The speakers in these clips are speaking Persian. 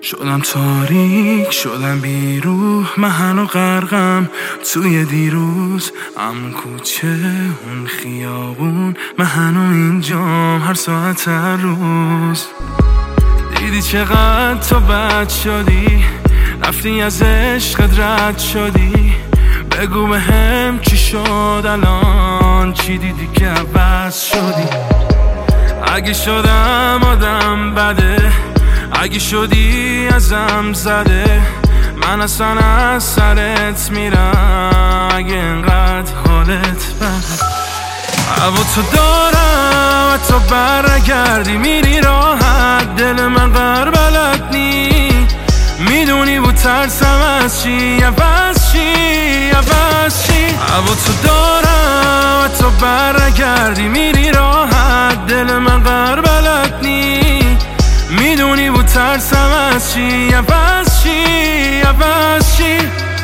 شدم تاریک، شدم بیروح، من و غرقم توی دیروز. همون کوچه، اون خیابون، من و اینجام هر ساعت هر روز. دیدی چقدر تو بد شدی، رفتی از عشقت رد شدی. بگو بهم چی شد الان، چی دیدی که عوض شدی؟ اگه شدم آدم بده، اگه شدی ازم زده، من اصلا از سرت میرم اگه انقدر حالت بده. هوا تو دارم و تو برگردی میری راحت، دل من غربلت نی. میدونی بود ترسم از چی، عوض چی، عوض چی. هوا تو دارم و تو برگردی میری راحت، دل من غربلت نی. میدونی بود ترسم از چی، عوض چی، عوض چی.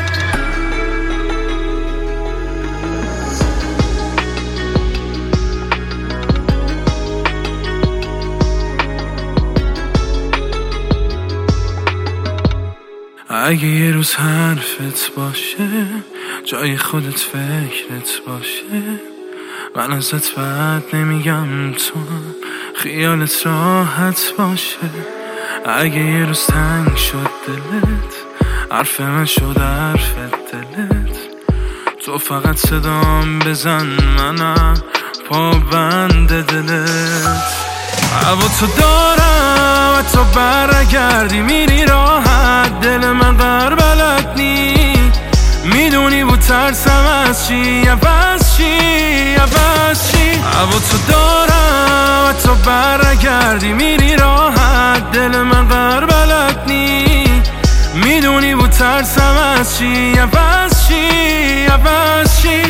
اگه یه روز حرفت باشه، جای خودت فکرت باشه، من ازت بد نمیگم، تو خیالت راحت باشه. اگه یه روز تنگ شد دلت، حرف من شد حرف دلت، تو فقط صدام بزن، منم پابند دلت. هوا تو دارم و تو برگردی میری راحت، دل من غربلت نی. میدونی بود ترسم از چی، عوض چی، عوض چی. هوا تو دارم و تو برگردی میری راحت، دل من غربلت نی. میدونی بود ترسم از چی، عوض چی، عوض چی.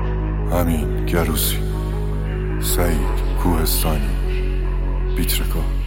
امین گروسی، سعید کوهستانی، بیت رکورد.